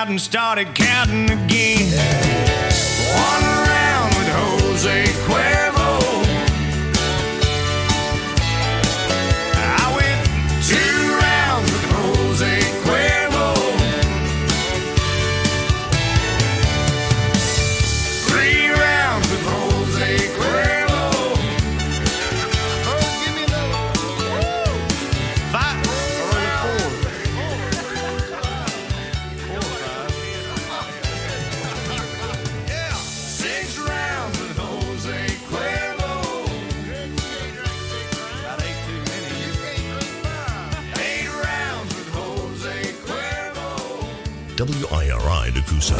out and started counting again. One round with Jose Cuervo. I went 2 rounds with Jose Cuervo. 3 rounds with Jose Cuervo. Oh, give me another. 5 or 4. 6 rounds with Jose Cuervo. That ain't too many. 8 rounds with Jose Cuervo. WIRI Nakusa.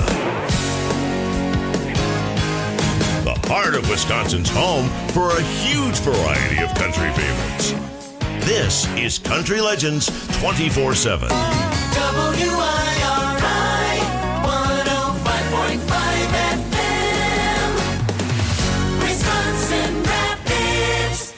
The heart of Wisconsin's home for a huge variety of country favorites. This is Country Legends 24/7. WIRI 105.5 FM, Wisconsin Rapids.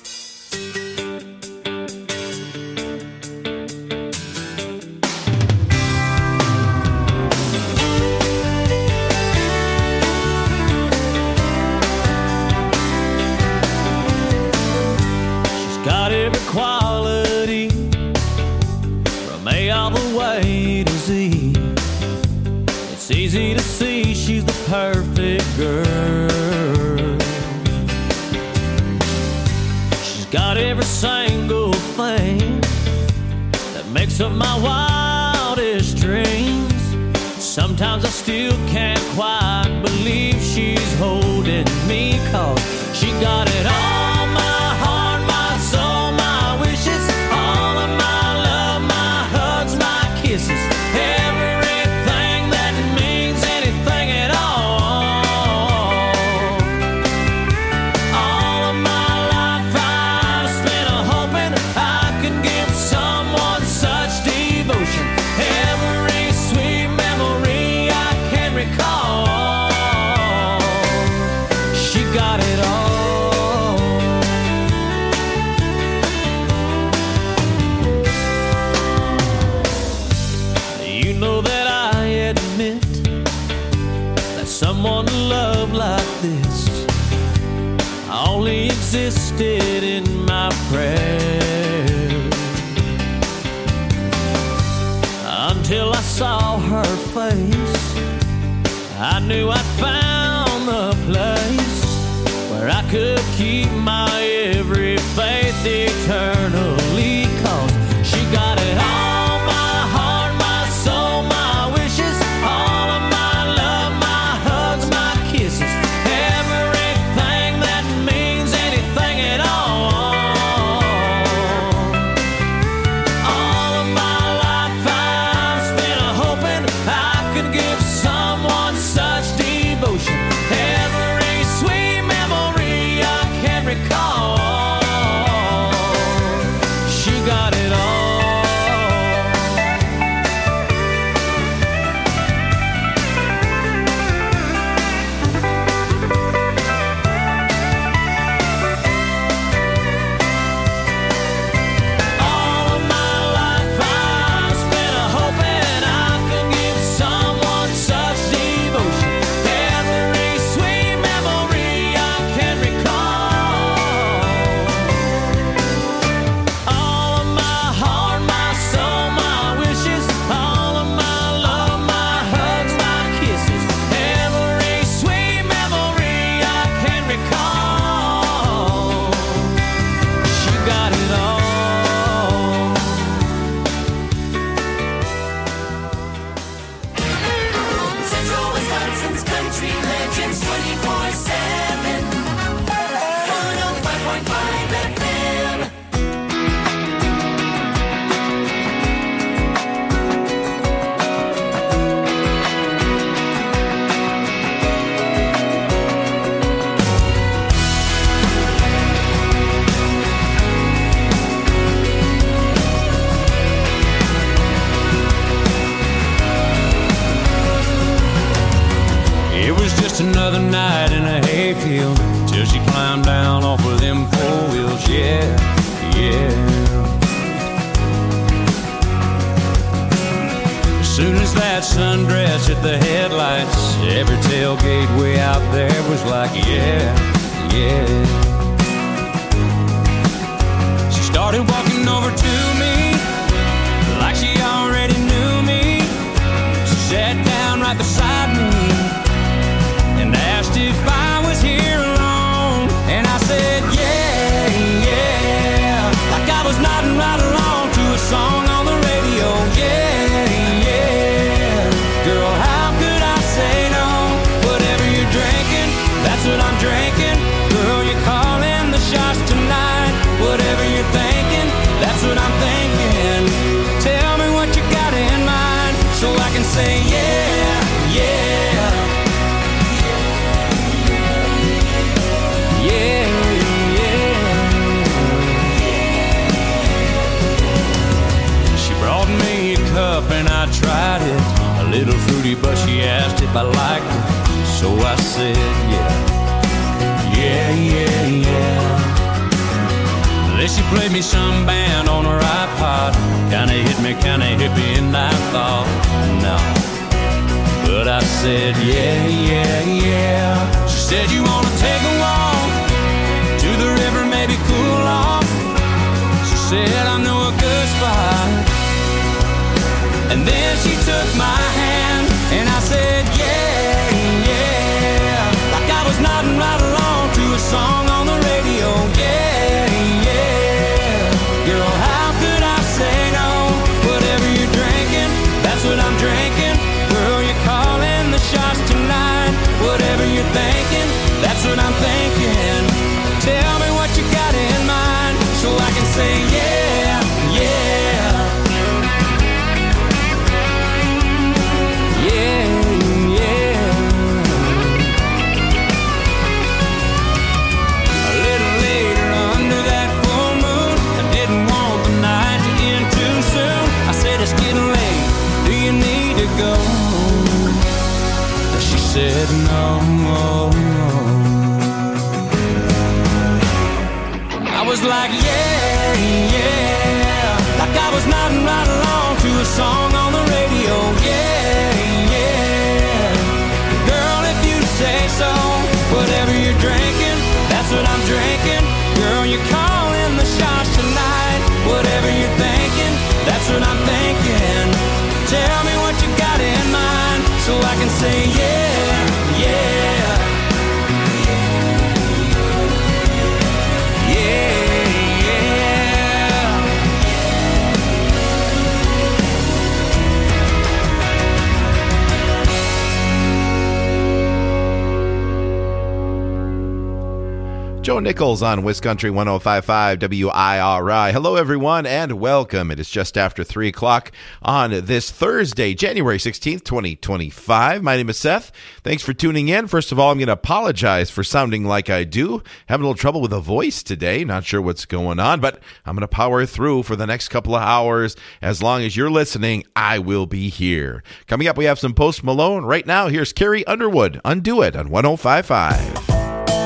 She's got every quality from A all the way to Z. It's easy to see she's the perfect girl. She's got every single thing that makes up my wildest dreams. Sometimes I still can't quite believe she's holding me, 'cause she got it all, my heart, my soul, my wishes, all of my love, my hugs, my kisses, everything that means anything at all. All of my life I've spent hoping I could give someone such devotion. Every sweet memory I can recall, she got it all. You know that I admit that someone to love like this only existed in my prayers, until I saw her face. I knew I'd found the place where I could keep my every faith eternally, 'cause she got it all, my heart, my soul, my wishes, all of my love, my hugs, my kisses, everything that means anything at all. All of my life I've spent hoping I could give someone such devotion. Every sweet memory I can recall, she got it all. All of my life I've spent hoping I could give someone such devotion. Every sweet memory I can recall. All of my heart, my soul, my wishes, all of my love, my hugs, my kisses, every sweet memory I can recall. She got it all. Central Wisconsin's Country Legends 24/7, 105.5 FM. It was just another night in a hayfield till she climbed down off of them 4 wheels. Yeah, yeah. As soon since that sundress at the headlights, every tailgate way out there was like, yeah, yeah. She started walking over to me like she already knew me. She sat down right beside me and asked if I was here alone. And I said, yeah, yeah, like I was nodding right along to a song on the radio. Yeah, yeah, girl, how could I say no? Whatever you're drinking, that's what I'm drinking. Girl, you're calling the shots tonight. Whatever you're thinking, that's what I'm thinking. Tell me what you got in mind so I can say yeah, yeah. Yeah, yeah. She brought me a cup and I tried it. A little fruity, but she asked if I liked it. So I said yeah, yeah, yeah, yeah. Then she played me some band on her iPod. Kinda hit me, and I thought, no. But I said, yeah, yeah, yeah. She said, you wanna take a walk to the river, maybe cool off? She said, I know a good spot. And then she took my hand, and I said, yeah, yeah. Like I was nodding right along to a song on the radio. Yeah, yeah. Girl, how could I say no? Whatever you're drinking, that's what I'm drinking. Girl, you're calling the shots tonight. Whatever you're thinking, that's what I'm thinking. Tell me what you got in mind so I can say yeah, yeah. Yeah, yeah. A little later under that full moon, I didn't want the night to end too soon. I said it's getting late, do you need to go? She said no. I was like yeah, yeah. Like I was nodding right along to a song on the radio. Yeah, yeah. Girl, if you say so. Whatever you're drinking, that's what I'm drinking. Girl, you're calling the shots tonight. Whatever you're thinking, that's what I'm thinking. Tell me what you got in mind so I can say yeah, yeah. Joe Nichols on WisCountry 105.5 WIRI. Hello, everyone, and welcome. It is just after 3 o'clock on this Thursday, January 16th, 2025. My name is Seth. Thanks for tuning in. First of all, I'm going to apologize for sounding like I do. Having a little trouble with the voice today. Not sure what's going on, but I'm going to power through for the next couple of hours. As long as you're listening, I will be here. Coming up, we have some Post Malone. Right now, here's Carrie Underwood. Undo It on 105.5.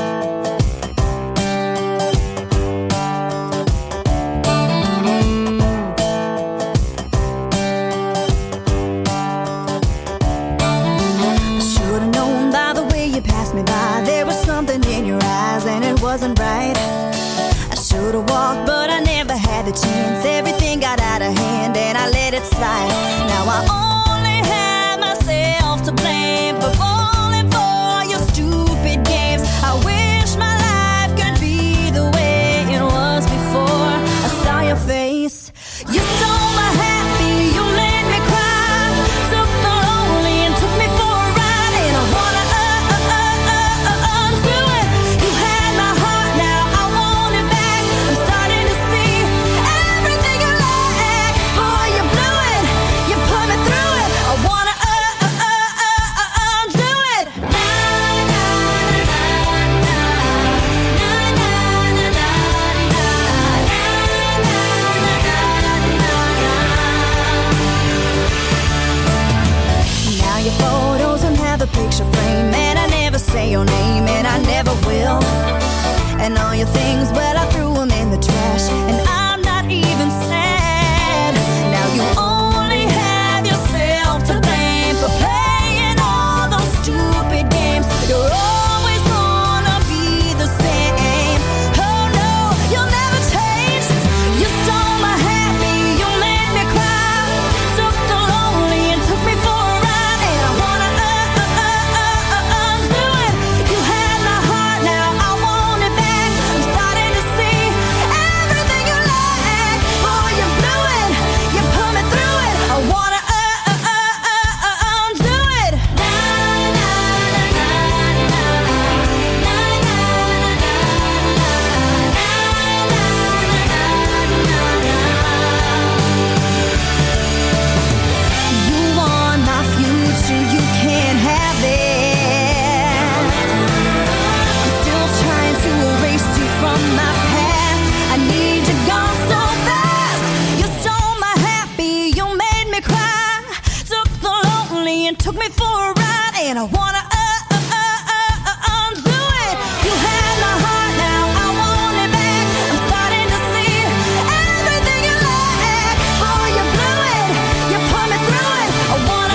Wasn't right. I should have walked, but I never had the chance. Everything got out of hand and I let it slide. Now I only have myself to blame for falling for your stupid games. I wish my life could be the way it was before I saw your face. You stole my happy, you made me cry. Took the lonely and took me for a ride. And I wanna undo it. You had my heart, now I want it back. I'm starting to see everything you lack. Boy, you blew it, you put me through it. I wanna undo it. Now your photos don't have a picture frame, and I never say your name, and I never will. And all your things, well, I threw them in the trash, and I'm not even sad. Now you only have yourself to blame. and I wanna undo it. You had my heart, now I want it back. I'm starting to see everything you lack. Oh, you blew it, you put me through it. I wanna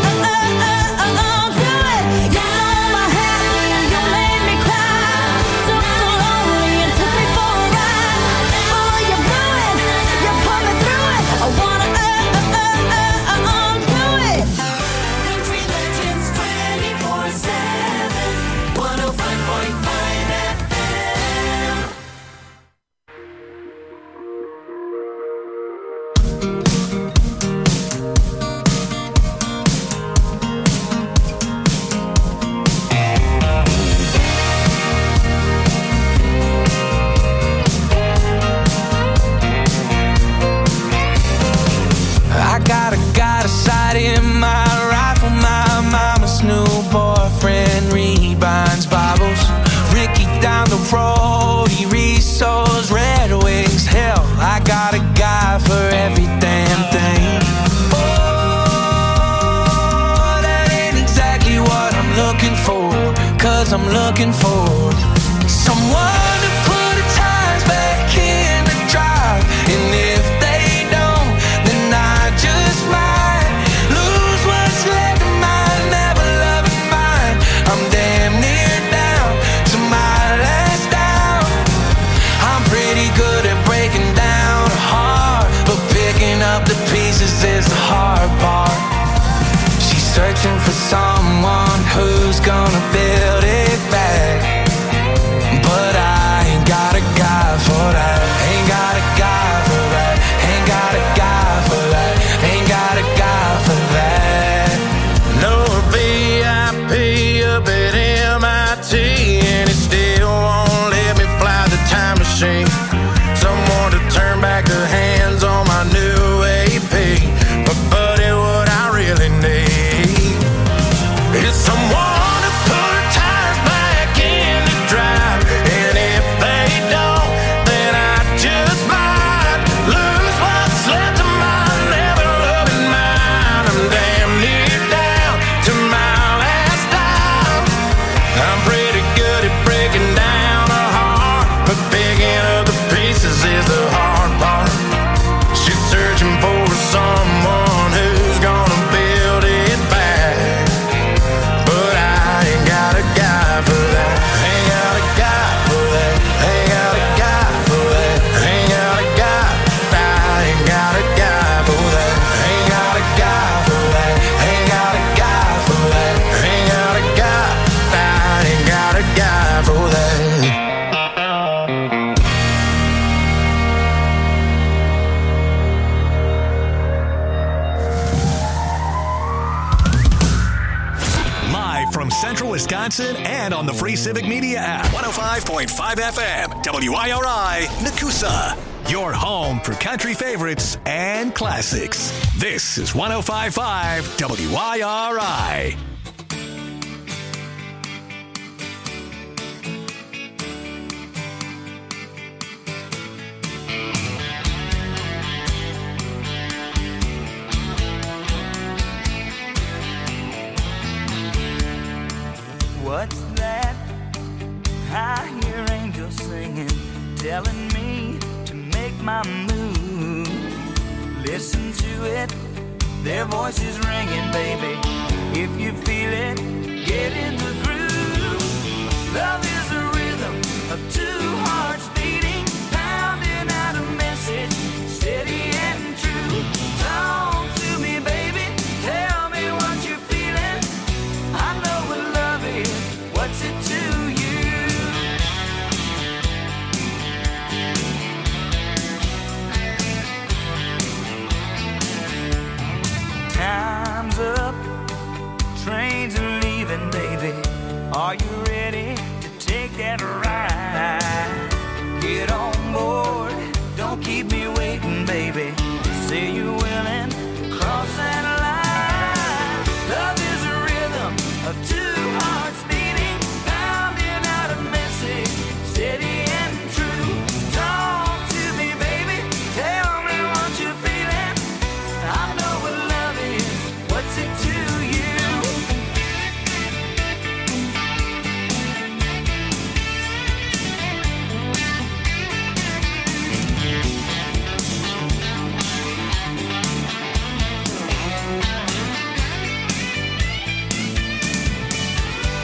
undo it. You stole my happy, you made me cry. Took the lonely and took me for a ride. Oh, you blew it, you put me through it. I wanna undo it. Country Legends 24/7, 105.5 FM. I got a sight in my rifle. My mama's new boyfriend rebinds Bibles. Ricky down the road, he resows Red Wings. Hell, I got a guy for every damn thing. Oh, that ain't exactly what I'm looking for. 'Cause I'm looking for someone to put the tires back in the drive. And if they don't, then I just might lose what's left of my never loving mind. I'm damn near down to my last down. I'm pretty good at breaking down a heart, but picking up the pieces is the hard part. She's searching for someone who's gonna build it back. But I ain't got a guy for that. Ain't got a guy for that. Ain't got a guy for that. Ain't got a guy for that. No VIP up at MIT, and it still won't let me fly the time machine. Someone to turn back the hands on my new AP. But buddy, what I really need is someone to put tires back in the drive. And if they don't, then I just might lose what's left of my never loving mind. I'm damn near down to my last dime. I'm pretty good at breaking down a heart, but picking up the pieces is the hard part. She's searching for someone who's gonna build it back. But I ain't got a guy for that. Ain't got a guy for that. Ain't got a guy for that. Ain't got a guy. I ain't got a guy for that. Ain't got a guy for that. Ain't got a guy for that. Ain't got a guy. I ain't got a guy for that. Live from Central Wisconsin and on the free Civic Media app. 105.5 FM, WIRI, Nakusa. Your home for country favorites and classics. This is 105.5 WIRI. What's that? I hear angels singing, telling me to make my move. Listen to it, their voices ringing, baby. If you feel it, get in the groove. Love is a rhythm of two hearts beating, pounding out a message, steady and true. Talk to me, baby, tell me what you're feeling. I know what love is, what's it to you? Time's up, trains are leaving, baby. Are you ready to take that ride? Get on board, don't keep me waiting, baby. Say you're willing, cross that line. Love is a rhythm of two hearts beating, pounding out a message, steady and true. Talk to me, baby, tell me what you're feeling. I know what love is, what's it to you?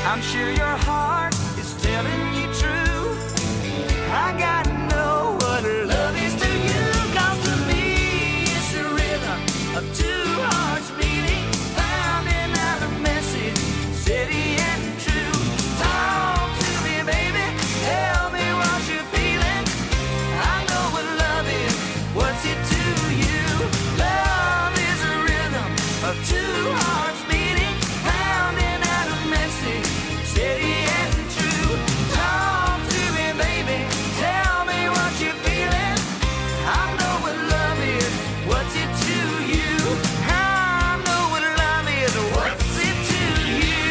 I'm sure your heart is telling you true. I gotta know what love is to you. 'Cause to me it's the rhythm of two hearts beating, pounding out a message, steady and true. Talk to me, baby, tell me what you're feeling. I know what love is, what's it to you? Love is a rhythm of two hearts beating, pounding out a message, steady and true. Talk to me, baby, tell me what you're feeling. I know what love is, what's it to you? I know what love is, what's it to you?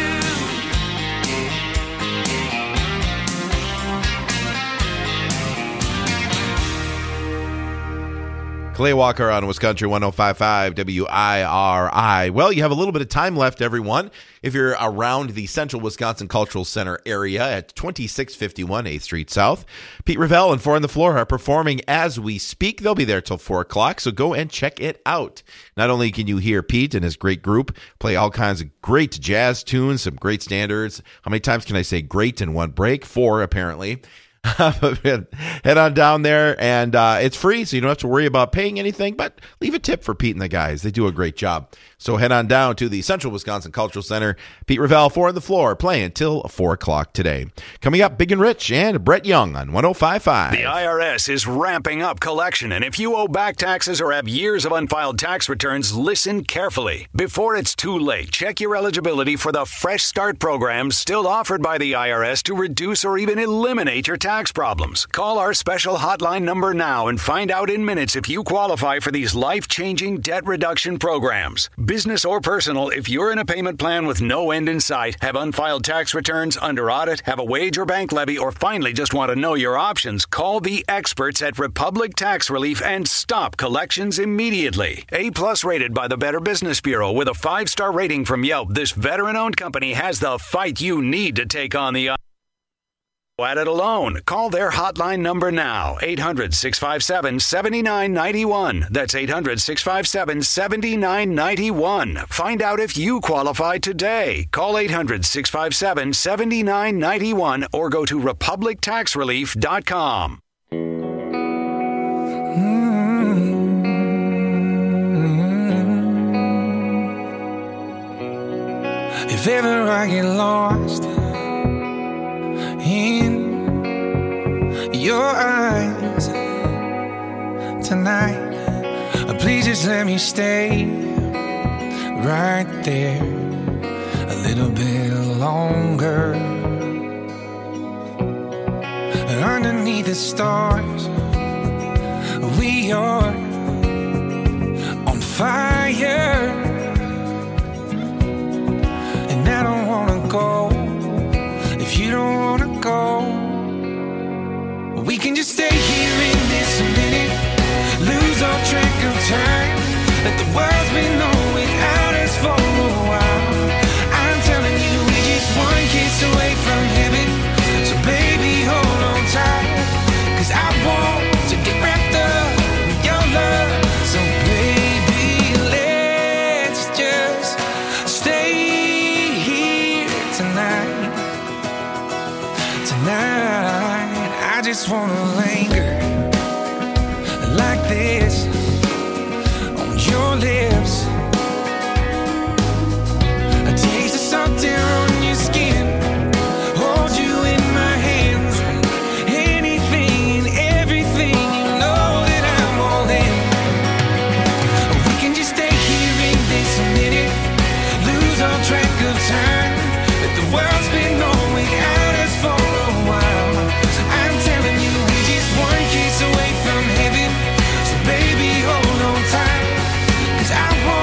Clay Walker on Wisconsin 105.5 WIRI. Well, you have a little bit of time left, everyone. If you're around the Central Wisconsin Cultural Center area at 2651 8th Street South, Pete Revell and Four on the Floor are performing as we speak. They'll be there till 4 o'clock, so go and check it out. Not only can you hear Pete and his great group play all kinds of great jazz tunes, some great standards. How many times can I say great in one break? 4, apparently. Head on down there, and it's free, so you don't have to worry about paying anything, but leave a tip for Pete and the guys. They do a great job. So head on down to the Central Wisconsin Cultural Center. Pete Revell, Four on the Floor, playing till 4 o'clock today. Coming up, Big and Rich and Brett Young on 105.5. The IRS is ramping up collection, and if you owe back taxes or have years of unfiled tax returns, listen carefully. Before it's too late, check your eligibility for the Fresh Start program still offered by the IRS to reduce or even eliminate your tax problems. Call our special hotline number now and find out in minutes if you qualify for these life-changing debt reduction programs. Business or personal, if you're in a payment plan with no end in sight, have unfiled tax returns, under audit, have a wage or bank levy, or finally just want to know your options, call the experts at Republic Tax Relief and stop collections immediately. A+ rated by the Better Business Bureau with a 5-star rating from Yelp, this veteran-owned company has the fight you need to take on the at it alone. Call their hotline number now, 800-657-7991. That's 800-657-7991. Find out if you qualify today. Call 800-657-7991 or go to republictaxrelief.com. If ever I get lost in your eyes tonight, please just let me stay right there a little bit longer. Underneath the stars, we are on fire, and I don't wanna go if you don't wanna go. We can just stay here in this minute, lose all track of time, let the world spin on without us for a while. I'm telling you, we're just one kiss away from heaven, so baby hold on tight, 'cause I want to get wrapped up in your love. So baby, let's just stay here tonight. I just wanna linger like this on your lips. A taste of salt air on your skin, hold you in my hands. Anything and everything, you know that I'm all in. We can just stay here in this minute, lose all track of time, let the world spin on without us for a while. I'm telling you, we're just one kiss away from heaven, so baby hold on tight, 'cause I want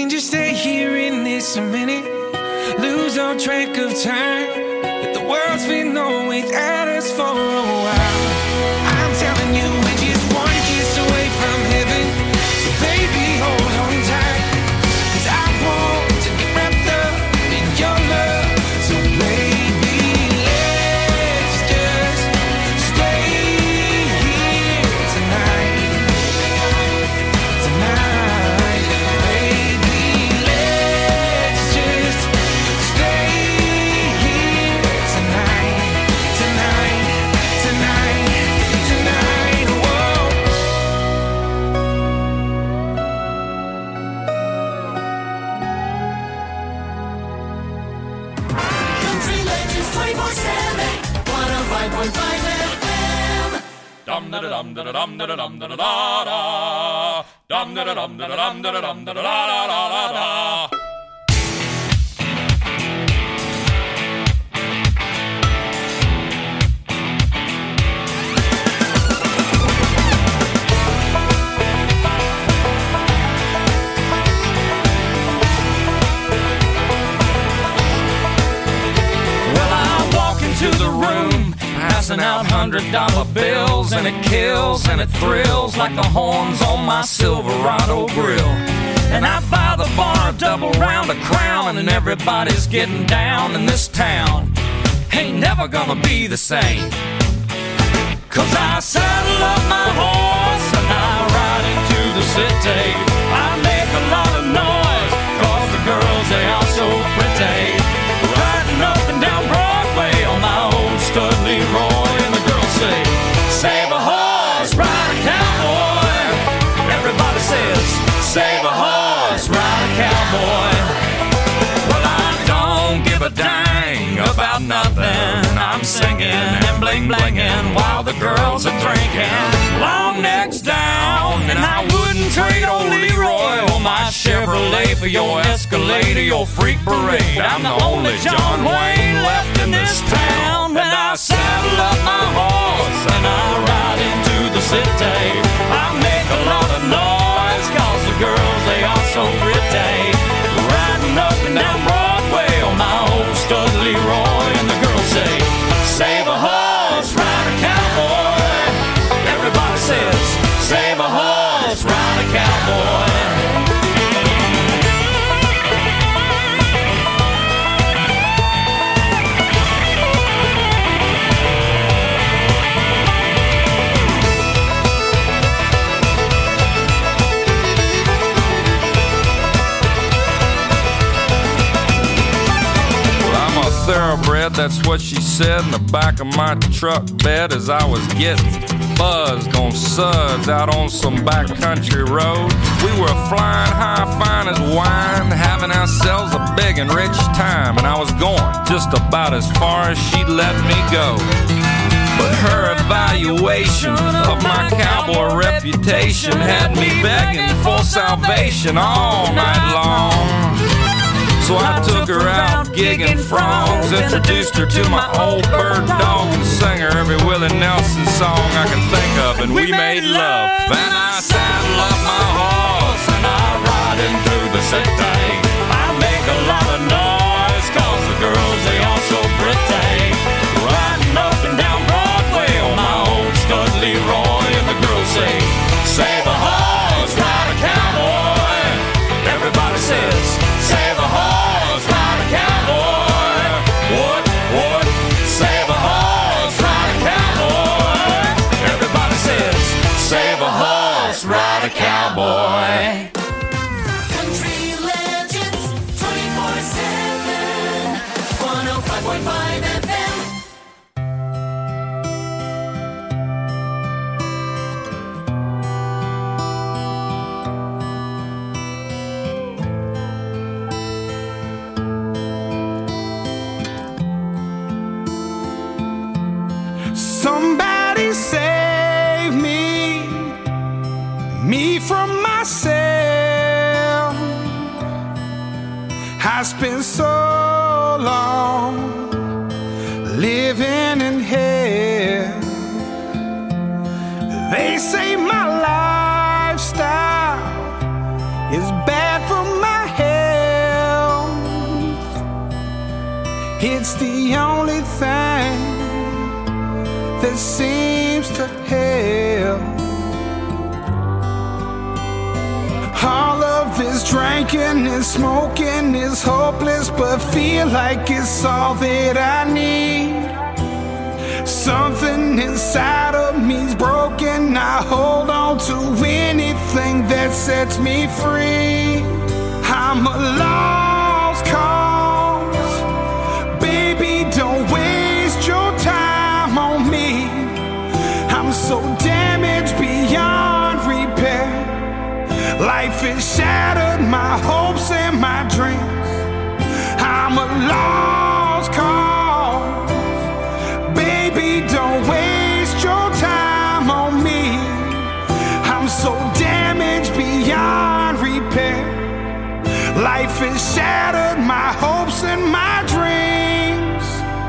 can just stay here in this a minute, lose all track of time. But the world's been on without us for a while. I'm telling you, we're just one kiss away from heaven. So baby, hold on tight, 'cause I want to get wrapped up in your love. So baby, let's just stay here tonight. Tonight, baby, let's just stay here tonight. Tonight, tonight, tonight, whoa. Country Legends 24/7, 105.5 FM. Dum da da dum da da dum da da dum da da da da. Dum da da dum da da dum da da dum da da da da da da. Well, I walk into the room, passing out $100 bills, and it kills and it thrills like the horns on my Silverado grill. And I buy the bar a double round of Crown, and everybody's getting down in this town. Ain't never gonna be the same, 'cause I saddle up my horse and I ride into the city. I make a lot of noise, 'cause the girls, they are so pretty. Riding up and down Broadway on my old stud Leroy, and the girls say, save a horse, ride a cowboy. Everybody says, save a horse, ride a cowboy. Well, I don't give a dang about nothing. I'm singing and bling-blinging while the girls are drinking. Long necks down, and I wouldn't trade old Leroy or my Chevrolet for your Escalade or your freak parade. I'm the only John Wayne left in this town. When I saddle up my horse and I ride into the city, I make a lot of noise, 'cause the girls, they are so pretty. Riding up and down Broadway on my old stud Leroy, and the girls say, save a horse, ride a cowboy. Everybody says, save a horse, ride a cowboy. Thoroughbred, that's what she said in the back of my truck bed as I was getting buzzed on suds out on some backcountry road. We were flying high, fine as wine, having ourselves a big and rich time, and I was going just about as far as she'd let me go. But her evaluation of my cowboy reputation had me begging for salvation all night long. So I took her out gigging frogs, introduced her to my old bird dog, and sang her every Willie Nelson song I can think of, and we made love. Then I saddle up my horse and I ride into the city. I make a lot of noise, 'cause the girls, they are so pretty. Riding up and down Broadway on my old stud Leroy, and the girls say, save a horse, ride a cowboy. Everybody says, save a horse, ride a cowboy. What? Save a horse, ride a cowboy. Everybody says, save a horse, ride a cowboy. Country Legends 24/7, 105.5 FM. Somebody save me from myself. I spent so long living in hell. They say my lifestyle is bad for my It's the only thing that seems to help. All of this drinking and smoking is hopeless, but feel like it's all that I need. Something inside of me's broken. I hold on to anything that sets me free. I'm a lost cause. Baby, don't waste your time on me. I'm so damaged beyond repair. Life has shattered my hopes and my dreams. I'm a lost cause. Baby, don't waste your time on me. I'm so damaged beyond repair. Life has shattered my hopes and my dreams.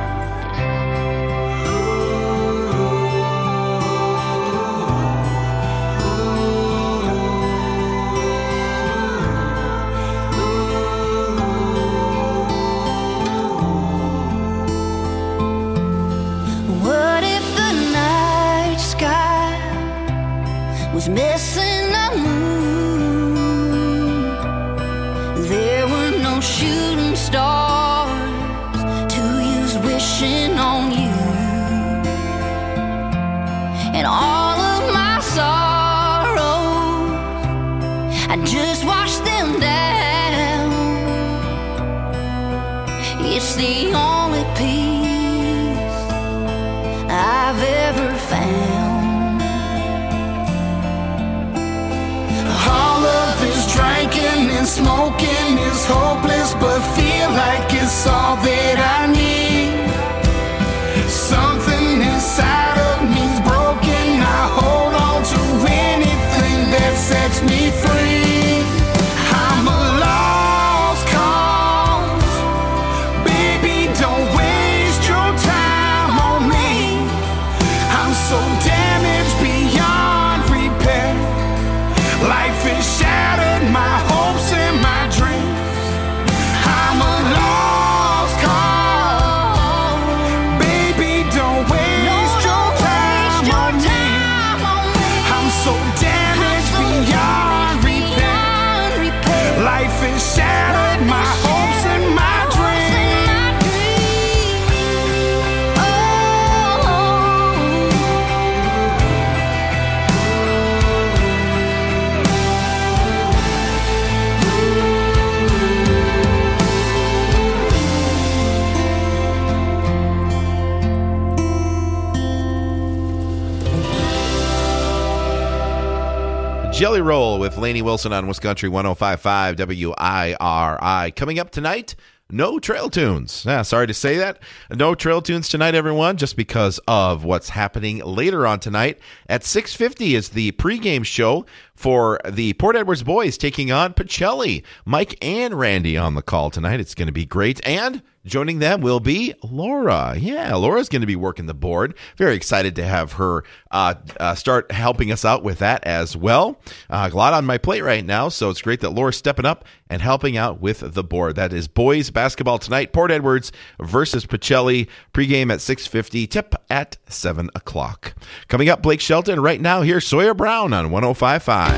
What if the night sky was missing a moon? There were no shooting stars to use wishing on you. And all of my sorrows, I just washed them down. It's the only peace I've ever found. All of this drinking and smoking is hopeless, but feel like it's all that I need. Something inside of me's broken. I hold on to anything that sets me free. I'm a lost cause. Baby, don't waste your time on me. I'm so damaged beyond repair. Life has shattered my hopes and my dreams. I'm a lost cause. Baby, don't waste your time on me. I'm so damaged beyond repair. Life has shattered my hopes and my dreams. Jelly Roll with Lainey Wilson on Wisconsin 105.5 WIRI. Coming up tonight, no trail tunes. Sorry to say that. No trail tunes tonight, everyone, just because of what's happening later on tonight. At 6:50 is the pregame show for the Port Edwards boys taking on Pacelli. Mike and Randy on the call tonight. It's going to be great. And joining them will be Laura. Yeah, Laura's going to be working the board. Very excited to have her start helping us out with that as well. A lot on my plate right now, so it's great that Laura's stepping up and helping out with the board. That is boys basketball tonight. Port Edwards versus Pacelli. Pregame at 6:50. Tip at 7 o'clock. Coming up, Blake Shelton. Right now, here's Sawyer Brown on 105.5.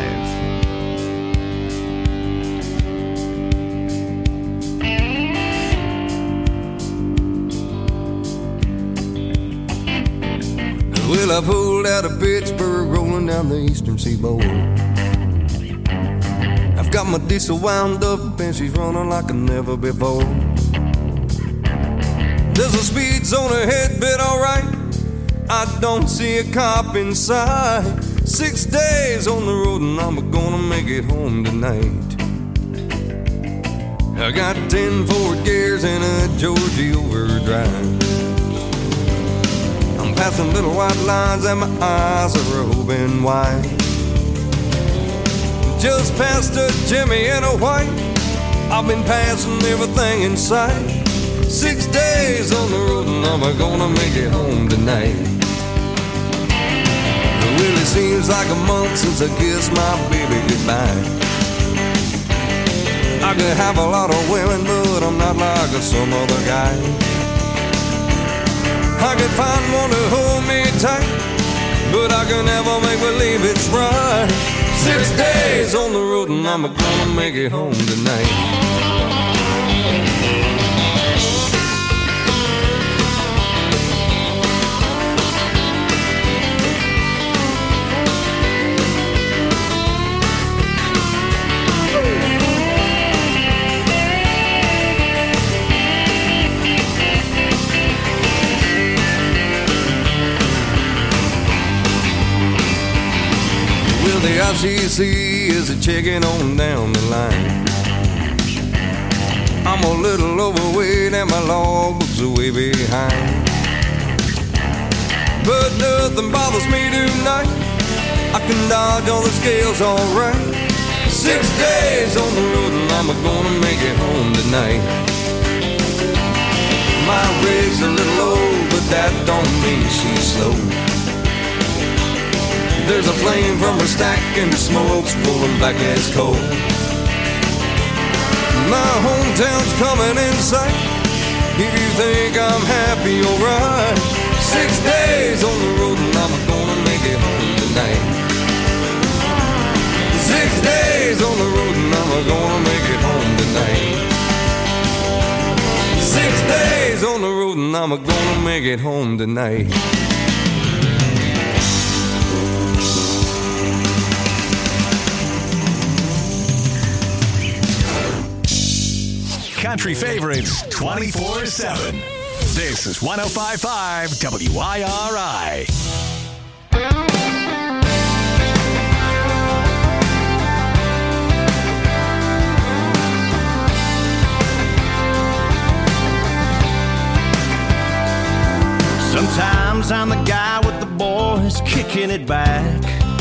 Well, I pulled out of Pittsburgh, rolling down the eastern seaboard. I've got my diesel wound up and she's running like never before. There's a speed zone ahead, but alright, I don't see a cop in sight. 6 days on the road and I'm gonna make it home tonight. I got 10 forward gears and a Georgie overdrive. I'm passing little white lines and my eyes are open wide. Just past a Jimmy and a white, I've been passing everything in sight. 6 days on the road and I'm gonna make it home tonight. It really seems like a month since I kissed my baby goodbye. I could have a lot of women, but I'm not like some other guy. I could find one to hold me tight, but I can never make believe it's right. 6 days on the road and I'm gonna make it home tonight. The ICC is a checking on down the line. I'm a little overweight and my logbook's way behind, but nothing bothers me tonight. I can dodge all the scales alright. 6 days on the road and I'm gonna make it home tonight. My rig's a little old, but that don't mean she's slow. There's a flame from her stack and the smoke's rolling back as coal. My hometown's coming in sight. If you think I'm happy, alright. 6 days on the road and I'm gonna make it home tonight. 6 days on the road and I'm gonna make it home tonight. 6 days on the road and I'm gonna make it home tonight. Country favorites 24/7. This is 105.5 WIRI. Sometimes I'm the guy with the boys kicking it back,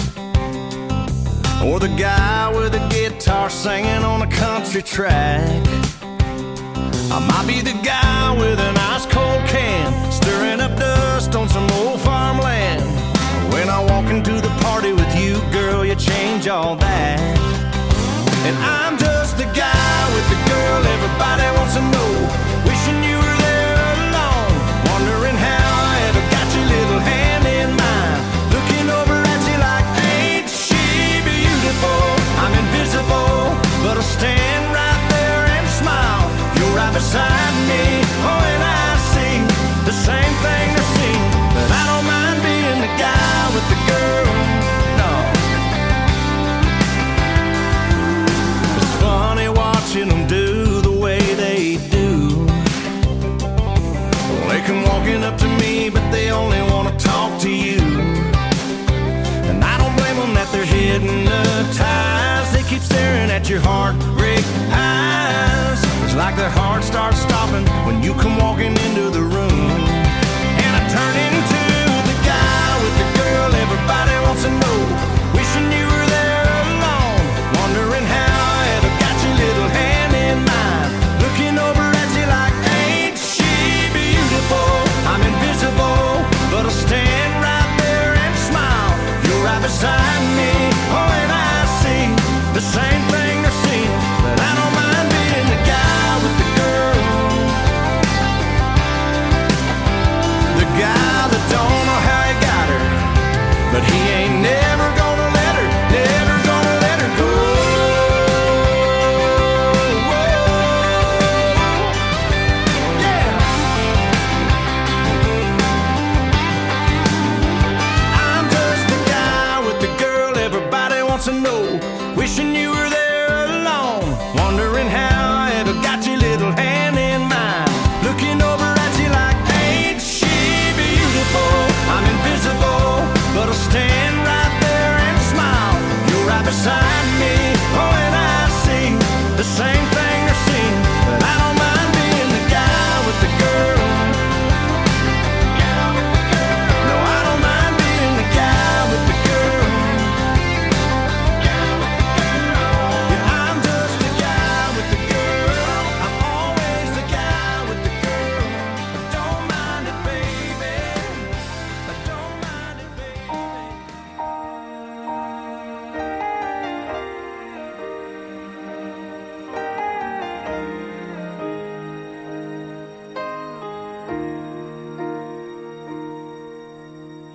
or the guy with a guitar singing on a country track. I might be the guy with an ice cold can, stirring up dust on some old farmland. When I walk into the party with you, girl, you change all that. And I'm just the guy with the girl everybody wants to know, wishing you were there alone, wondering how I ever got your little hand in mine, looking over at you like, ain't she beautiful? I'm invisible, but I stand right there and smile. You're right beside me, oh, and I see the same thing they're seeing, but I don't mind being the guy with the girl, no. It's funny watching them do the way they do. They come walking up to me, but they only want to talk to you. And I don't blame them that they're hypnotized. They keep staring at your heartbreak eyes. It's like their heart starts stopping when you come walking into the room. And I turn into the guy with the girl everybody wants to know, wishing you were there alone, wondering how I ever got your little hand in mine, looking over at you like, ain't she beautiful? I'm invisible, but I stand right there and smile. You're right beside me, oh, and I see the same thing they're seeing, but I don't mind being the guy with the girl, the guy that don't know how he got her, but he ain't never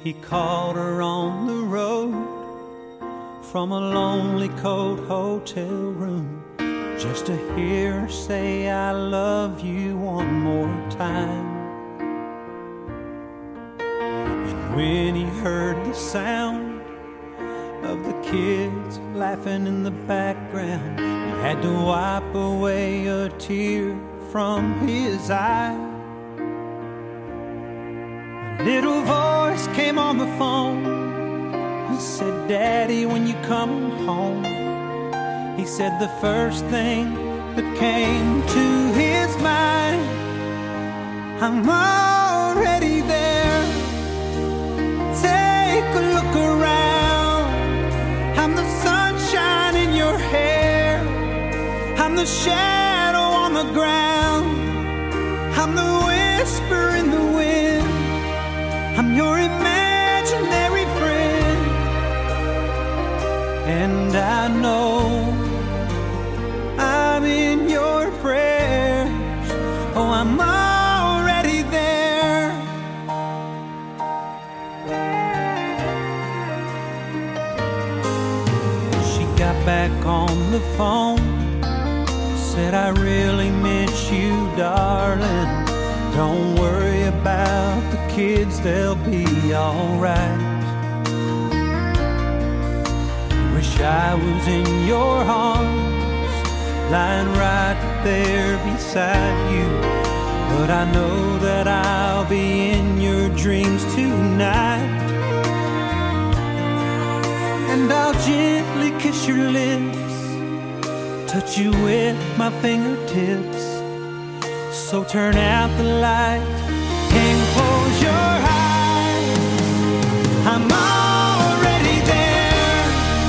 He called her on the road from a lonely cold hotel room, just to hear her say I love you one more time. And when he heard the sound of the kids laughing in the background, he had to wipe away a tear from his eye. A little voice came on the phone. He said, Daddy, when you come home. He said the first thing that came to his mind, I'm already there. Take a look around. I'm the sunshine in your hair. I'm the shadow on the ground. I'm the whisper in the wind. I'm your imaginary friend. And I know I'm in your prayers. Oh, I'm already there. She got back on the phone, said I really miss you, darling. Don't worry about the kids, they'll be alright. Wish I was in your arms, lying right there beside you. But I know that I'll be in your dreams tonight. And I'll gently kiss your lips, touch you with my fingertips. So turn out the light and close your eyes. I'm already there.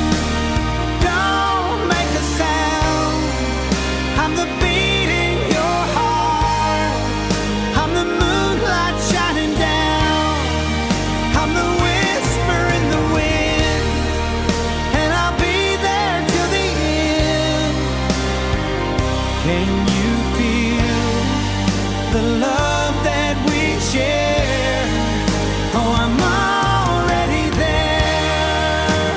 Don't make a sound. I'm the beat in your heart. I'm the moonlight shining down. I'm the whisper in the wind. And I'll be there till the end. Can you feel the love that we share? Oh, I'm already there.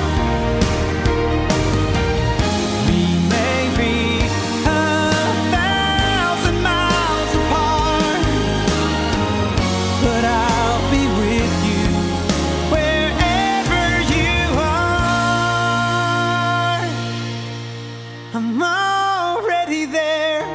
We may be 1,000 miles apart, but I'll be with you wherever you are. I'm already there.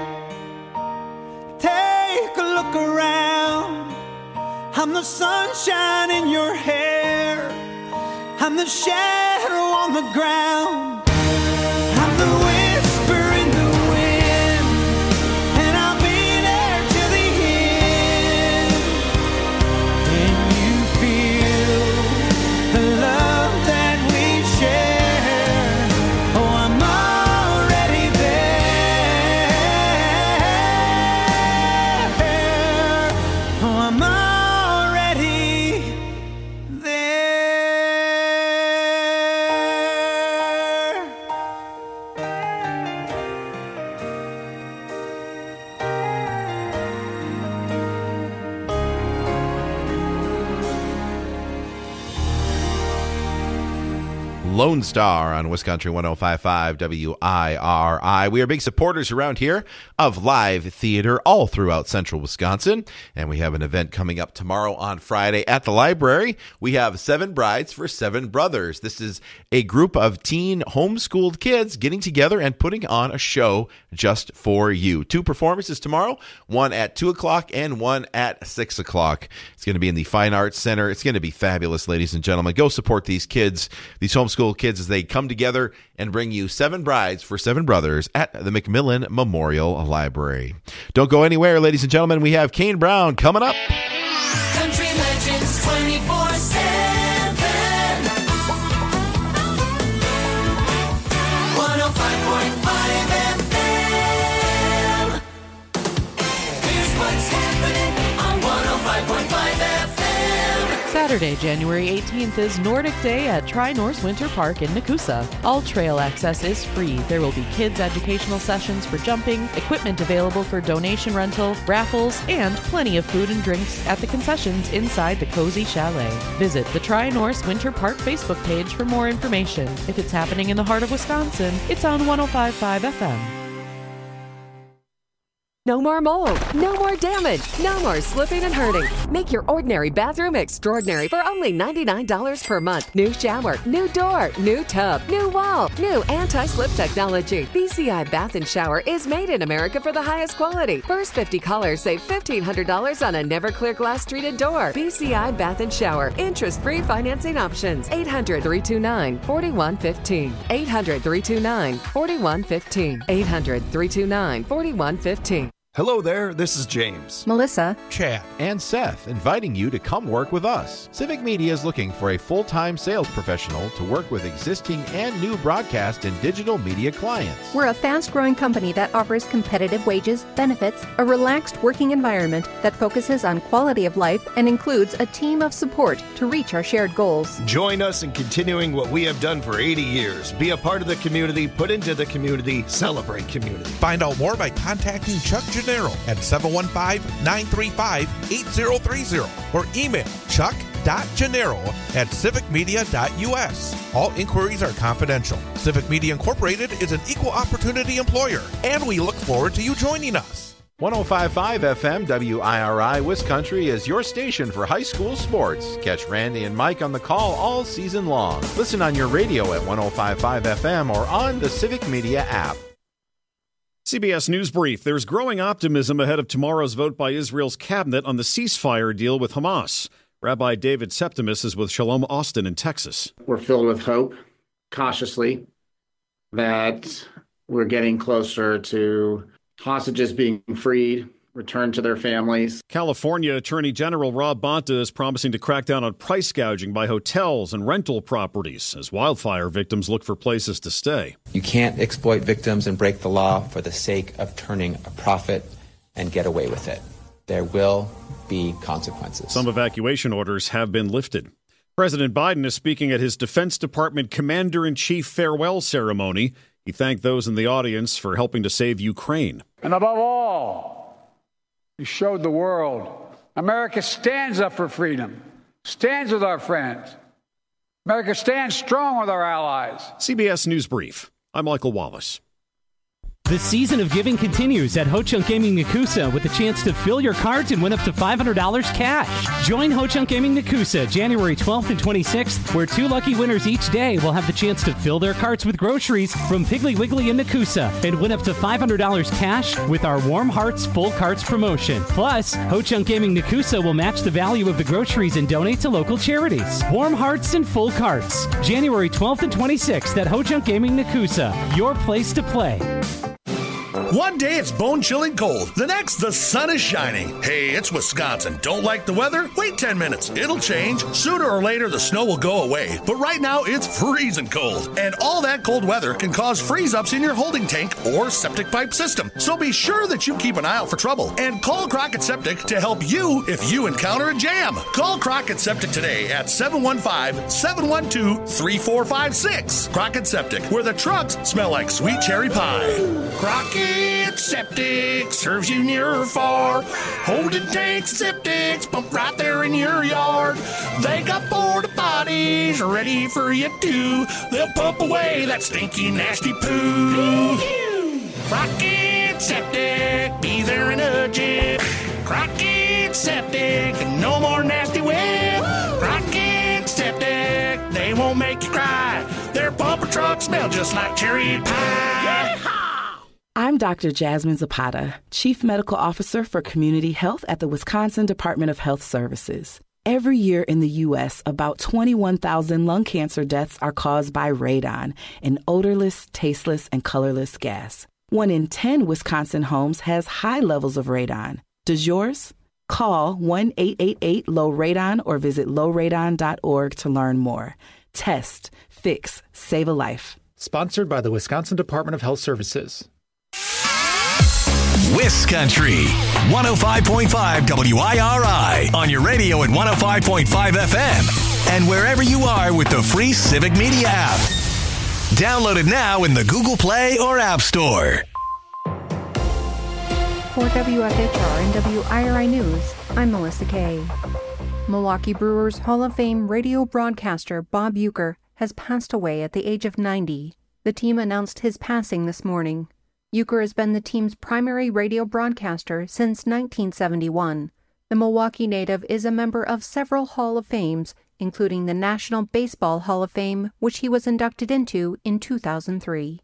Take a look around. I'm the sunshine in your hair. I'm the shadow on the ground. I'm the whisper in the wind. And I'll be there till the end. Can you feel the love that we share? Oh, I'm already there. Oh, I'm already there. Lone Star on Wisconsin 105.5 WIRI. We are big supporters around here of live theater all throughout central Wisconsin. And we have an event coming up tomorrow on Friday at the library. We have 7 Brides for 7 Brothers. This is a group of teen homeschooled kids getting together and putting on a show just for you. 2 performances tomorrow, one at 2 o'clock and one at 6 o'clock. It's going to be in the Fine Arts Center. It's going to be fabulous, ladies and gentlemen. Go support these kids, these homeschool kids, as they come together and bring you 7 Brides for 7 Brothers at the McMillan Memorial Library. Don't go anywhere, ladies and gentlemen. We have Kane Brown coming up. Country Legends 24/7. 105.5 FM. Here's what's happening on 105.5 FM. Saturday, January 18th is Nordic Day at Tri-Norse Winter Park in Nakusa. All trail access is free. There will be kids' educational sessions for jumping, equipment available for donation rental, raffles, and plenty of food and drinks at the concessions inside the Cozy Chalet. Visit the Tri-Norse Winter Park Facebook page for more information. If it's happening in the heart of Wisconsin, it's on 105.5 FM. No more mold, no more damage, no more slipping and hurting. Make your ordinary bathroom extraordinary for only $99 per month. New shower, new door, new tub, new wall, new anti-slip technology. BCI Bath and Shower is made in America for the highest quality. First 50 callers save $1,500 on a Never-Clear glass treated door. BCI Bath and Shower. Interest-free financing options. 800-329-4115. 800-329-4115. 800-329-4115. Hello there, this is James, Melissa, Chad, and Seth, inviting you to come work with us. Civic Media is looking for a full-time sales professional to work with existing and new broadcast and digital media clients. We're a fast-growing company that offers competitive wages, benefits, a relaxed working environment that focuses on quality of life and includes a team of support to reach our shared goals. Join us in continuing what we have done for 80 years. Be a part of the community, put into the community, celebrate community. Find out more by contacting Chuck Gennaro at 715-935-8030 or email chuck.gennaro@civicmedia.us. All inquiries are confidential. Civic Media Incorporated is an equal opportunity employer, and we look forward to you joining us. 105.5 FM WIRI Wiscountry is your station for high school sports. Catch Randy and Mike on the call all season long. Listen on your radio at 105.5 FM or on the Civic Media app. CBS News Brief. There's growing optimism ahead of tomorrow's vote by Israel's cabinet on the ceasefire deal with Hamas. Rabbi David Septimus is with Shalom Austin in Texas. We're filled with hope, cautiously, that we're getting closer to hostages being freed, returned to their families. California Attorney General Rob Bonta is promising to crack down on price gouging by hotels and rental properties as wildfire victims look for places to stay. You can't exploit victims and break the law for the sake of turning a profit and get away with it. There will be consequences. Some evacuation orders have been lifted. President Biden is speaking at his Defense Department Commander-in-Chief farewell ceremony. He thanked those in the audience for helping to save Ukraine. And above all, he showed the world America stands up for freedom, stands with our friends. America stands strong with our allies. CBS News Brief. I'm Michael Wallace. The season of giving continues at Ho-Chunk Gaming Nakusa with a chance to fill your cards and win up to $500 cash. Join Ho-Chunk Gaming Nakusa January 12th and 26th, where 2 lucky winners each day will have the chance to fill their carts with groceries from Piggly Wiggly and Nakusa and win up to $500 cash with our Warm Hearts Full Carts promotion. Plus, Ho-Chunk Gaming Nakusa will match the value of the groceries and donate to local charities. Warm Hearts and Full Carts, January 12th and 26th at Ho-Chunk Gaming Nakusa, your place to play. One day it's bone-chilling cold. The next, the sun is shining. Hey, it's Wisconsin. Don't like the weather? Wait 10 minutes. It'll change. Sooner or later, the snow will go away. But right now, it's freezing cold. And all that cold weather can cause freeze-ups in your holding tank or septic pipe system. So be sure that you keep an eye out for trouble. And call Crockett Septic to help you if you encounter a jam. Call Crockett Septic today at 715-712-3456. Crockett Septic, where the trucks smell like sweet cherry pie. Crockett Septic serves you near or far. Holding tanks, septics, pump right there in your yard. They got porta potties ready for you too. They'll pump away that stinky, nasty poo. Crockett Septic, be there in a jiff. Crockett Septic, no more nasty whip. Crockett Septic, they won't make you cry. Their bumper trucks smell just like cherry pie. I'm Dr. Jasmine Zapata, Chief Medical Officer for Community Health at the Wisconsin Department of Health Services. Every year in the U.S., about 21,000 lung cancer deaths are caused by radon, an odorless, tasteless, and colorless gas. 1 in 10 Wisconsin homes has high levels of radon. Does yours? Call 1-888-LOW-RADON or visit lowradon.org to learn more. Test, fix, save a life. Sponsored by the Wisconsin Department of Health Services. Wiscountry 105.5 WIRI on your radio at 105.5 FM and wherever you are with the free Civic Media app. Download it now in the Google Play or App Store. For WFHR and WIRI News, I'm Melissa Kay. Milwaukee Brewers Hall of Fame radio broadcaster Bob Uecker has passed away at the age of 90. The team announced his passing this morning. Uecker has been the team's primary radio broadcaster since 1971. The Milwaukee native is a member of several Hall of Fames, including the National Baseball Hall of Fame, which he was inducted into in 2003.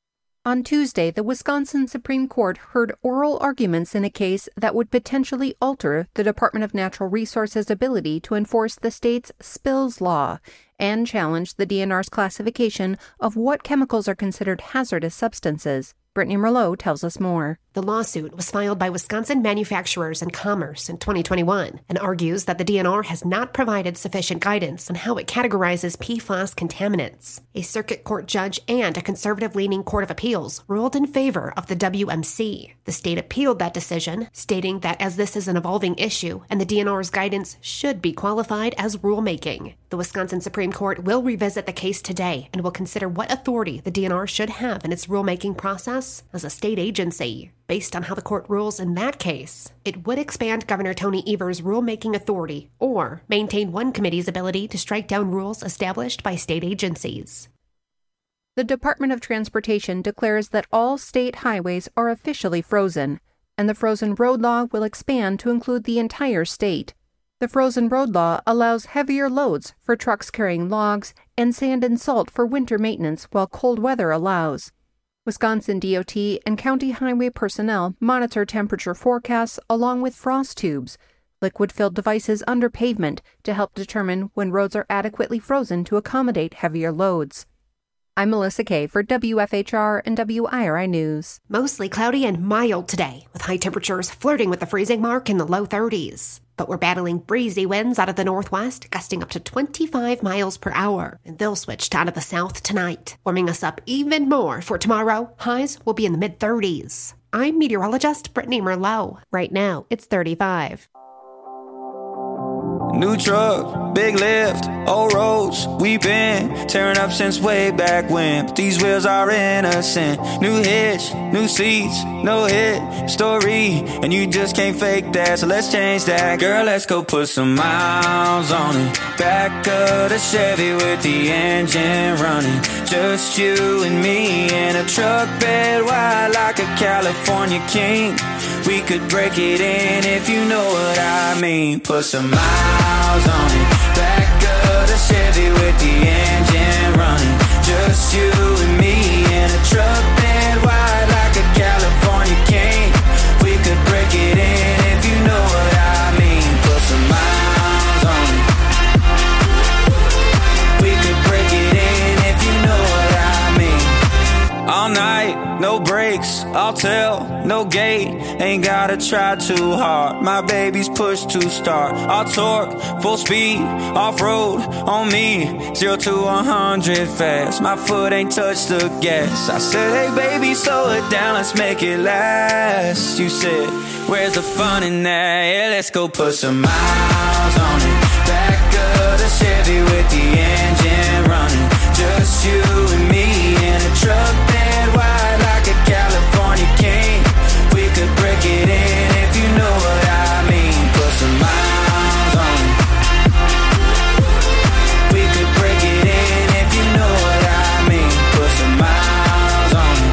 On Tuesday, the Wisconsin Supreme Court heard oral arguments in a case that would potentially alter the Department of Natural Resources' ability to enforce the state's spills law and challenge the DNR's classification of what chemicals are considered hazardous substances. Brittany Merlot tells us more. The lawsuit was filed by Wisconsin Manufacturers and Commerce in 2021 and argues that the DNR has not provided sufficient guidance on how it categorizes PFAS contaminants. A circuit court judge and a conservative-leaning court of appeals ruled in favor of the WMC. The state appealed that decision, stating that as this is an evolving issue and the DNR's guidance should be qualified as rulemaking. The Wisconsin Supreme Court will revisit the case today and will consider what authority the DNR should have in its rulemaking process as a state agency. Based on how the court rules in that case, it would expand Governor Tony Evers' rulemaking authority or maintain one committee's ability to strike down rules established by state agencies. The Department of Transportation declares that all state highways are officially frozen, and the frozen road law will expand to include the entire state. The frozen road law allows heavier loads for trucks carrying logs and sand and salt for winter maintenance while cold weather allows. Wisconsin DOT and county highway personnel monitor temperature forecasts along with frost tubes, liquid-filled devices under pavement to help determine when roads are adequately frozen to accommodate heavier loads. I'm Melissa Kay for WFHR and WIRI News. Mostly cloudy and mild today, with high temperatures flirting with the freezing mark in the low 30s. But we're battling breezy winds out of the northwest, gusting up to 25 miles per hour, and they'll switch to out of the south tonight, warming us up even more for tomorrow. Highs will be in the mid-30s. I'm meteorologist Brittany Merlot. Right now, it's 35. New truck, big lift, old roads, we been tearing up since way back when. But these wheels are innocent. New hitch, new seats, no hit story, and you just can't fake that, so let's change that. Girl, let's go put some miles on it. Back of the Chevy with the engine running. Just you and me in a truck bed wide like a California king. We could break it in if you know what I mean. Put some miles on it. Back of the Chevy with the engine running. Just you and me in a truck bed wide like a California king. We could break it in if you know what I mean. Put some miles on it. We could break it in if you know what I mean. All night, no brakes, I'll tell, no gate. Ain't gotta try too hard. My baby's push to start. All torque, full speed, off-road on me. 0 to 100 fast. My foot ain't touched the gas. I said, hey baby, slow it down, let's make it last. You said, where's the fun in that? Yeah, let's go put some miles on it. Back of the Chevy with the engine running. Just you and me in a truck bed wide like a California king. We could break it in if you know what I mean. Put some miles on it. We could break it in if you know what I mean. Put some miles on it.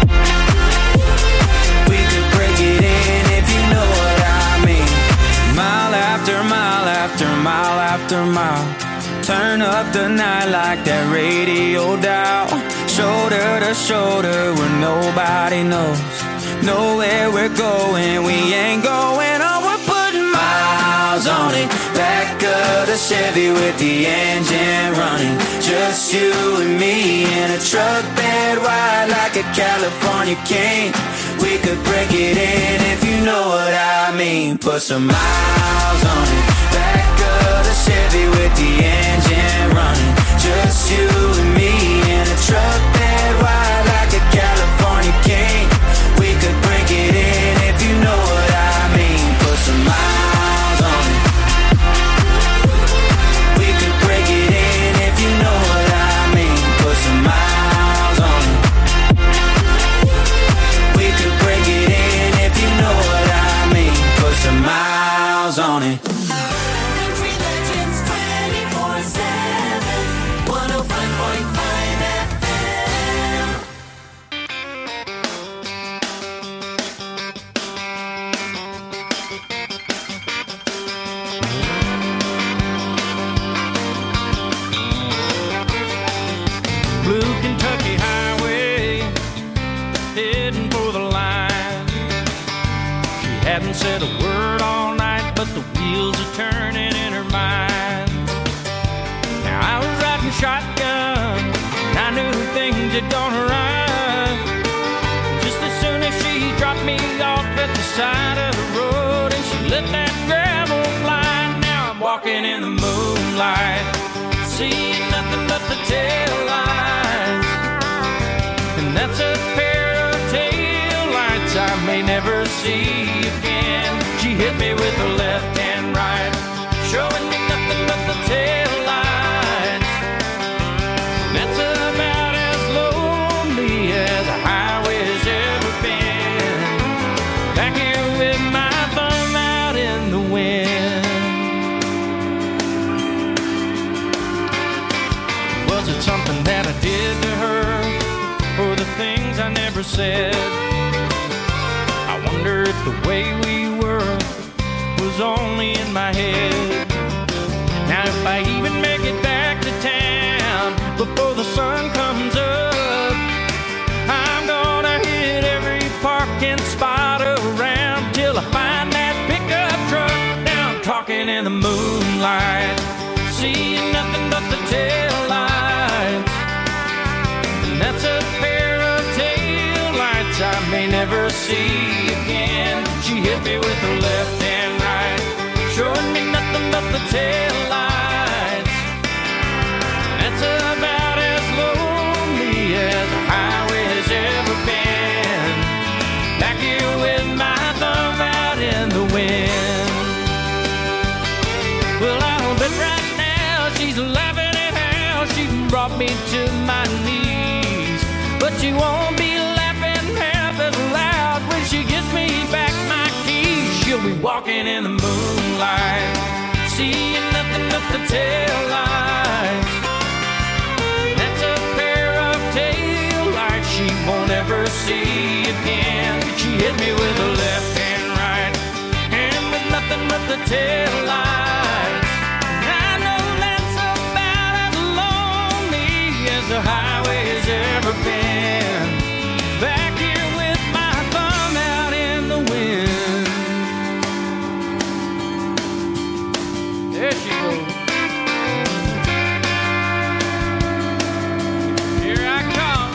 We could break it in if you know what I mean. Mile after mile after mile after mile. Turn up the night like that radio dial. Shoulder to shoulder where nobody knows. Know where we're going, we ain't going on. We're putting miles on it. Back of the Chevy with the engine running. Just you and me in a truck bed wide like a California king. We could break it in if you know what I mean. Put some miles on it. Back of the Chevy with the engine running. Just you and me in a truck bed wide like a California king. We could break it in if you know what I hadn't said a word all night, but the wheels are turning in her mind. Now I was riding shotgun, and I knew things had gone right. Just as soon as she dropped me off at the side of the road, and she let that gravel fly. Now I'm walking in the moonlight, seeing nothing but the tail lights. And that's a pair of tail lights I may never see again. She hit me with her left and right, showing me nothing but the tail lights. And that's about as lonely as a highway's ever been. Back here with my thumb out in the wind. Was it something that I did to her, or the things I never said? I wonder if the way we were was only in my head. Now if I even make it back to town before the sun comes up, I'm gonna hit every parking spot around till I find that pickup truck. Now I'm talking in the moonlight, seeing nothing but the tail lights. And that's a pair of tail lights I may never see again. She hit me with her left and right, showing me nothing but the tail lights. That's about as lonely as a highway's ever been. Back here with my thumb out in the wind. Well, I'll bet right now she's laughing at how she brought me to my knees. But she won't be laughing half as loud when she gives me back my keys. She'll be walking in the moonlight, seeing nothing but the tail lights. That's a pair of tail lights she won't ever see again. She hit me with her left and right, and with nothing but the tail lights. I know that's about as lonely as the highway's ever been. Back here with my thumb out in the wind. There she goes. Here I come.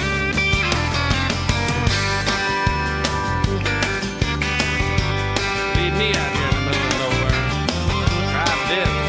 Leave me out here in the middle of nowhere. Drive this.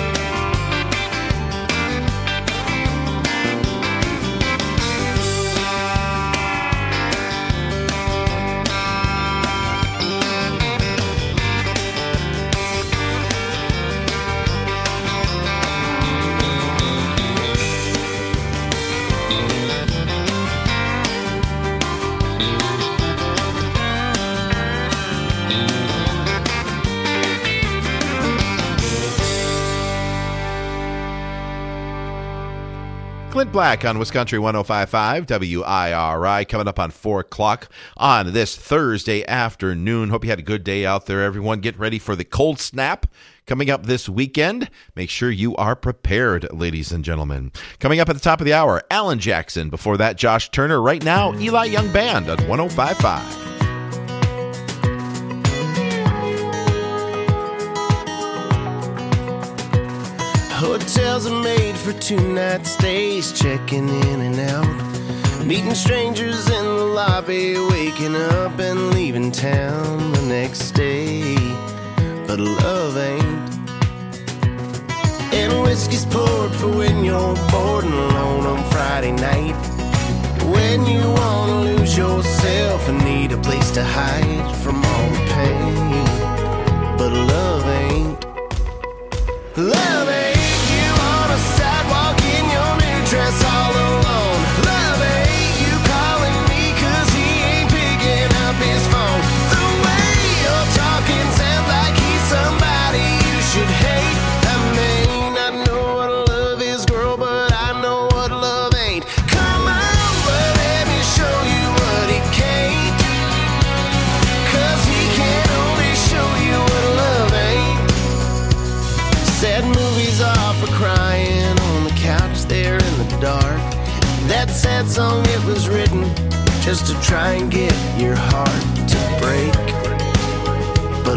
Clint Black on Wisconsin 105.5 WIRI coming up on 4 o'clock on this Thursday afternoon. Hope you had a good day out there, everyone. Get ready for the cold snap coming up this weekend. Make sure you are prepared, ladies and gentlemen. Coming up at the top of the hour, Alan Jackson. Before that, Josh Turner. Right now, Eli Young Band on 105.5. Hotels are made for 2-night stays, checking in and out, meeting strangers in the lobby, waking up and leaving town the next day. But love ain't. And whiskey's poured for when you're bored and alone on Friday night, when you wanna lose yourself and need a place to hide from all the pain. But love ain't. Love ain't. Sidewalk in your new dress all alone. Love ain't you calling me 'cause he ain't picking up his phone. The way you're talking sounds like he's somebody you should hate. I may not know what love is, girl, but I know what love ain't. Come on, but let me show you what he can't, 'cause he can only show you what love ain't. Sad movies are for crying on the couch there in the dark. That sad song, it was written just to try and get your heart to break. But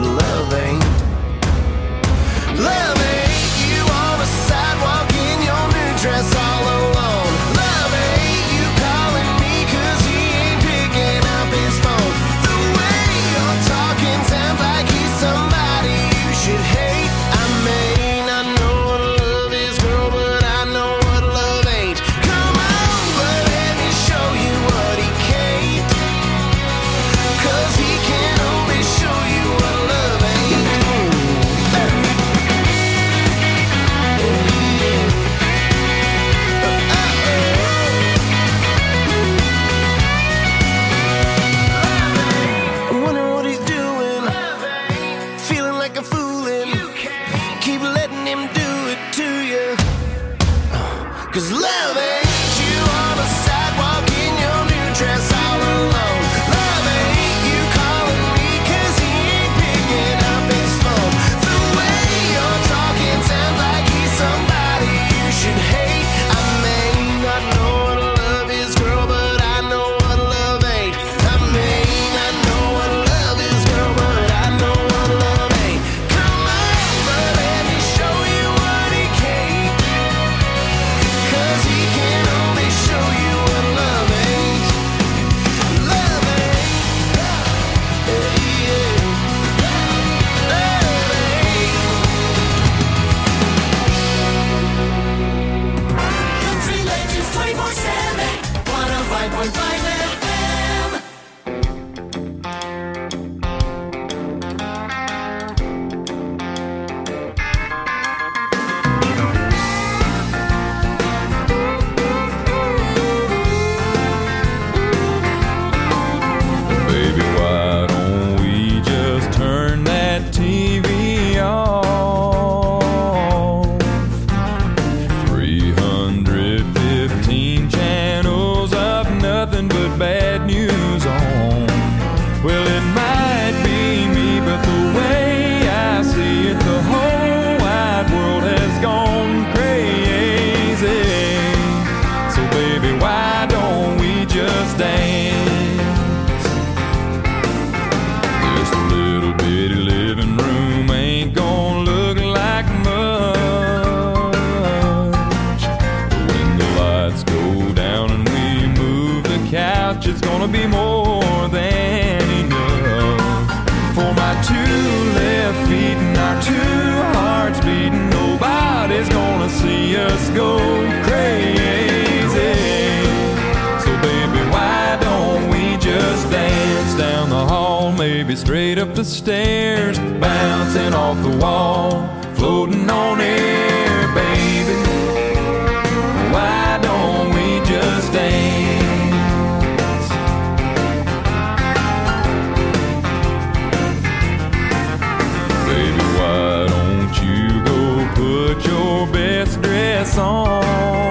'Cause love ain't you on a sidewalk in your new dress all alone. Love ain't you calling me 'cause he ain't picking up his phone. The way you're talking sounds like he's somebody you should hate. I may not know what love is, girl, but I know what love ain't. I may not know what love is, girl, but I know what love ain't. Come on, but let me show you what he can't. 'Cause he can only show you what love ain't. Love ain't. Country Legends 24/7, 105.5 FM. Baby, why don't we just turn that TV off? 315 channels of nothing but bad news on. Well, it might be me, but the way I see it, the whole wide world has gone crazy. So baby, why don't we just dance? This little bitty living room ain't gonna look like much. When the lights go down and we move the couch, it's gonna be more than enough. For my two left feet and our two hearts beating, nobody's gonna see us go crazy. So baby, why don't we just dance down the hall, maybe straight up the stairs, bouncing off the wall, floating on air, baby. Why don't we just dance? Baby, why don't you go put your best dress on?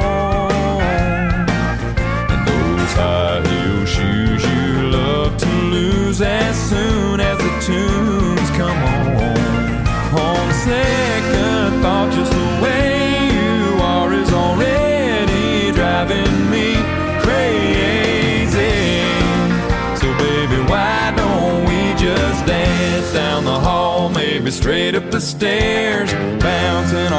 And those high heel shoes you love to lose as soon as the tunes come on. On second thought, just the way you are is already driving me crazy. So baby, why don't we just dance down the hall, maybe straight up the stairs, bouncing